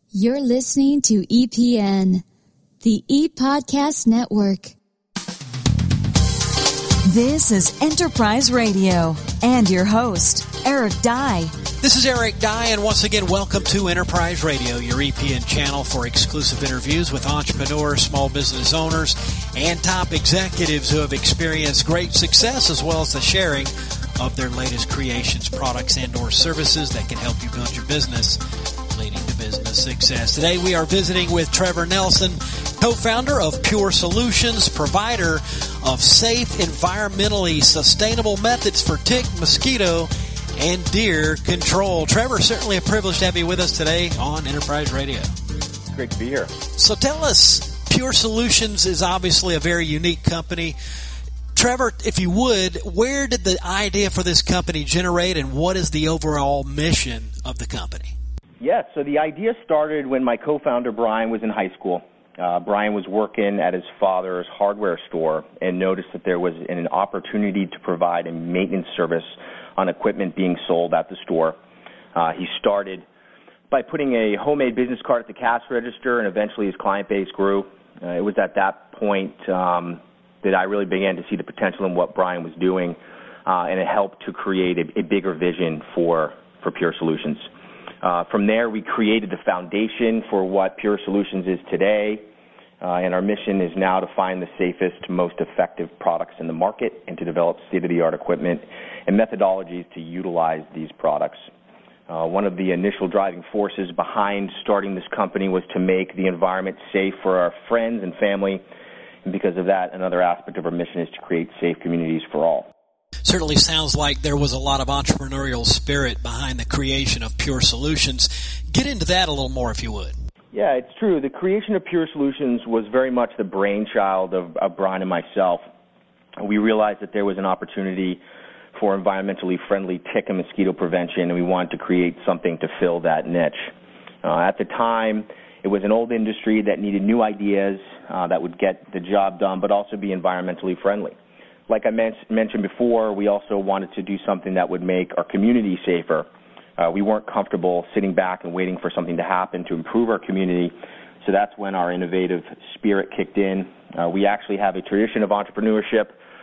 You're listening to EPN, the ePodcast Network. This is Enterprise Radio and your host, Eric Dye. This is Eric Dye, and once again, welcome to Enterprise Radio, your EPN channel for exclusive interviews with entrepreneurs, small business owners, and top executives who have experienced great success, as well as the sharing of their latest creations, products, and/or services that can help you build your business, leading to business success. Today, we are visiting with Trevor Nelson, co-founder of Pure Solutions, provider of safe, environmentally sustainable methods for tick, mosquito, and deer control. Trevor, certainly a privilege to have you with us today on Enterprise Radio. Great to be here. So tell us, Pure Solutions is obviously a very unique company. Trevor, if you would, where did the idea for this company generate, and what is the overall mission of the company? Yes, so the idea started when my co-founder Brian was in high school. Brian was working at his father's hardware store and noticed that there was an opportunity to provide a maintenance service on equipment being sold at the store. He started by putting a homemade business card at the cash register, and eventually his client base grew. It was at that point that I really began to see the potential in what Brian was doing, and it helped to create a bigger vision for Pure Solutions. From there, we created the foundation for what Pure Solutions is today, and our mission is now to find the safest, most effective products in the market and to develop state-of-the-art equipment and methodologies to utilize these products. One of the initial driving forces behind starting this company was to make the environment safe for our friends and family, and because of that, another aspect of our mission is to create safe communities for all. Certainly sounds like there was a lot of entrepreneurial spirit behind the creation of Pure Solutions. Get into that a little more, if you would. Yeah, it's true. The creation of Pure Solutions was very much the brainchild of Brian and myself. We realized that there was an opportunity for environmentally friendly tick and mosquito prevention, and we wanted to create something to fill that niche. At the time, it was an old industry that needed new ideas that would get the job done, but also be environmentally friendly. Like I mentioned before, we also wanted to do something that would make our community safer. We weren't comfortable sitting back and waiting for something to happen to improve our community, so that's when our innovative spirit kicked in. We actually have a tradition of entrepreneurship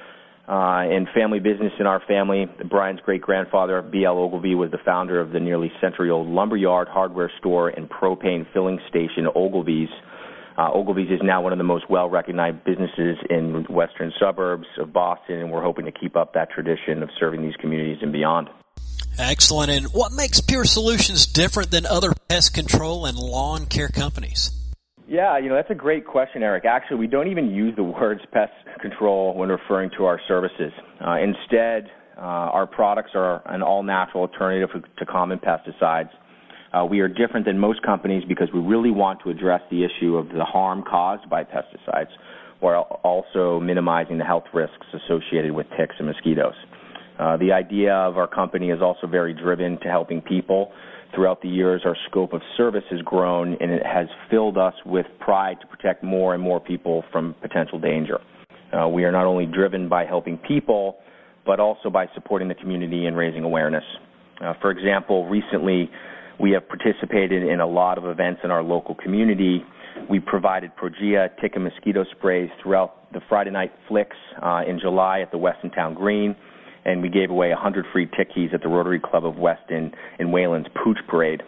and family business in our family. Brian's great-grandfather, B.L. Ogilvie, was the founder of the nearly century-old lumberyard, hardware store, and propane filling station, Ogilvie's. Ogilvie's is now one of the most well-recognized businesses in western suburbs of Boston, and we're hoping to keep up that tradition of serving these communities and beyond. Excellent. And what makes Pure Solutions different than other pest control and lawn care companies? Yeah, that's a great question, Eric. Actually, we don't even use the words pest control when referring to our services. Instead, our products are an all-natural alternative to common pesticides. We are different than most companies because we really want to address the issue of the harm caused by pesticides, while also minimizing the health risks associated with ticks and mosquitoes. The idea of our company is also very driven to helping people. Throughout the years, our scope of service has grown, and it has filled us with pride to protect more and more people from potential danger. We are not only driven by helping people, but also by supporting the community and raising awareness. For example, recently, we have participated in a lot of events in our local community. We provided Progea tick and mosquito sprays throughout the Friday Night Flicks in July at the Weston Town Green, and we gave away 100 free tick keys at the Rotary Club of Weston in Wayland's Pooch Parade.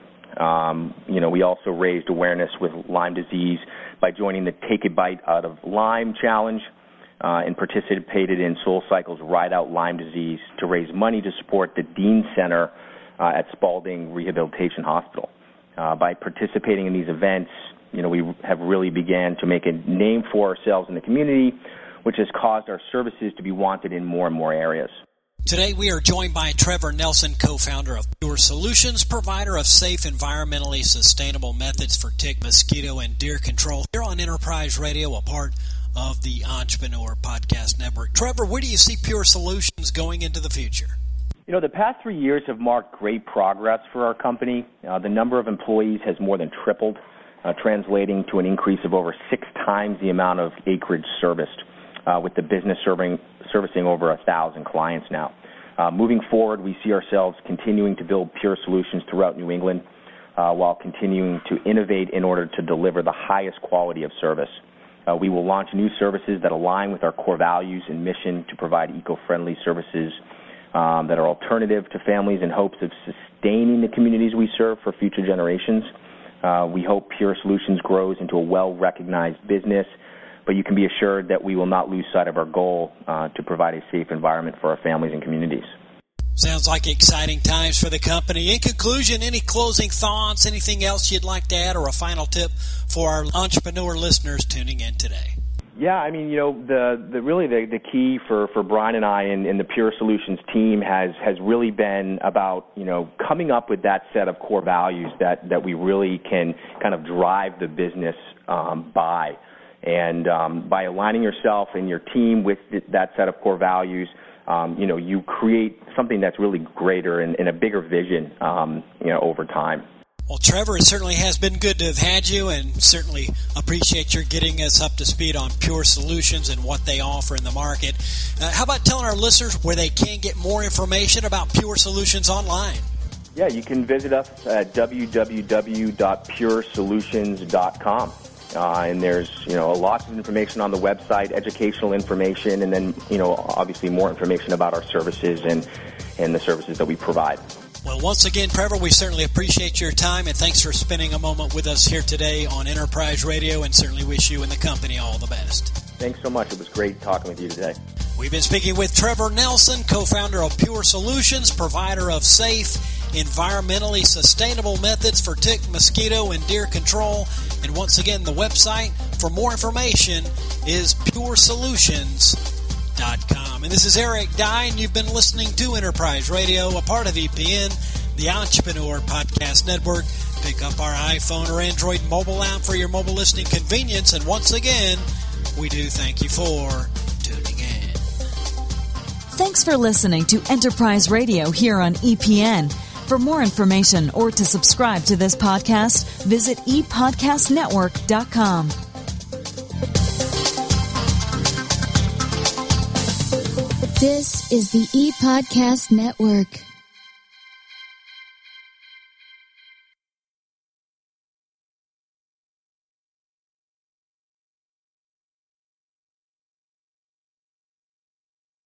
We also raised awareness with Lyme disease by joining the Take a Bite Out of Lyme Challenge and participated in Soul Cycle's Ride Out Lyme Disease to raise money to support the Dean Center at Spalding Rehabilitation Hospital. By participating in these events, we have really began to make a name for ourselves in the community, which has caused our services to be wanted in more and more areas. Today we are joined by Trevor Nelson, co-founder of Pure Solutions, provider of safe, environmentally sustainable methods for tick, mosquito, and deer control, here on Enterprise Radio, a part of the Entrepreneur Podcast Network. Trevor, where do you see Pure Solutions going into the future? The past 3 years have marked great progress for our company. The number of employees has more than tripled, translating to an increase of over 6 times the amount of acreage serviced, with the business servicing over 1,000 clients now. Moving forward, we see ourselves continuing to build Pure Solutions throughout New England. while continuing to innovate in order to deliver the highest quality of service. We will launch new services that align with our core values and mission to provide eco-friendly services that are alternative to families in hopes of sustaining the communities we serve for future generations. We hope Pure Solutions grows into a well-recognized business, but you can be assured that we will not lose sight of our goal to provide a safe environment for our families and communities. Sounds like exciting times for the company. In conclusion, any closing thoughts, anything else you'd like to add, or a final tip for our entrepreneur listeners tuning in today? Yeah, I mean, the key for Brian and I and the Pure Solutions team has really been about, coming up with that set of core values that we really can kind of drive the business by. And by aligning yourself and your team with that set of core values, you create something that's really greater and a bigger vision, over time. Well, Trevor, it certainly has been good to have had you, and certainly appreciate your getting us up to speed on Pure Solutions and what they offer in the market. How about telling our listeners where they can get more information about Pure Solutions online? Yeah, you can visit us at www.puresolutions.com. And there's, lots of information on the website, educational information, and then, obviously more information about our services and the services that we provide. Well, once again, Trevor, we certainly appreciate your time, and thanks for spending a moment with us here today on Enterprise Radio, and certainly wish you and the company all the best. Thanks so much. It was great talking with you today. We've been speaking with Trevor Nelson, co-founder of Pure Solutions, provider of safe, environmentally sustainable methods for tick, mosquito, and deer control. And once again, the website for more information is puresolutions.com. And this is Eric Dye, and you've been listening to Enterprise Radio, a part of EPN, the Entrepreneur Podcast Network. Pick up our iPhone or Android mobile app for your mobile listening convenience. And once again, we do thank you for tuning in. Thanks for listening to Enterprise Radio here on EPN. For more information or to subscribe to this podcast, visit epodcastnetwork.com. This is the ePodcast Network.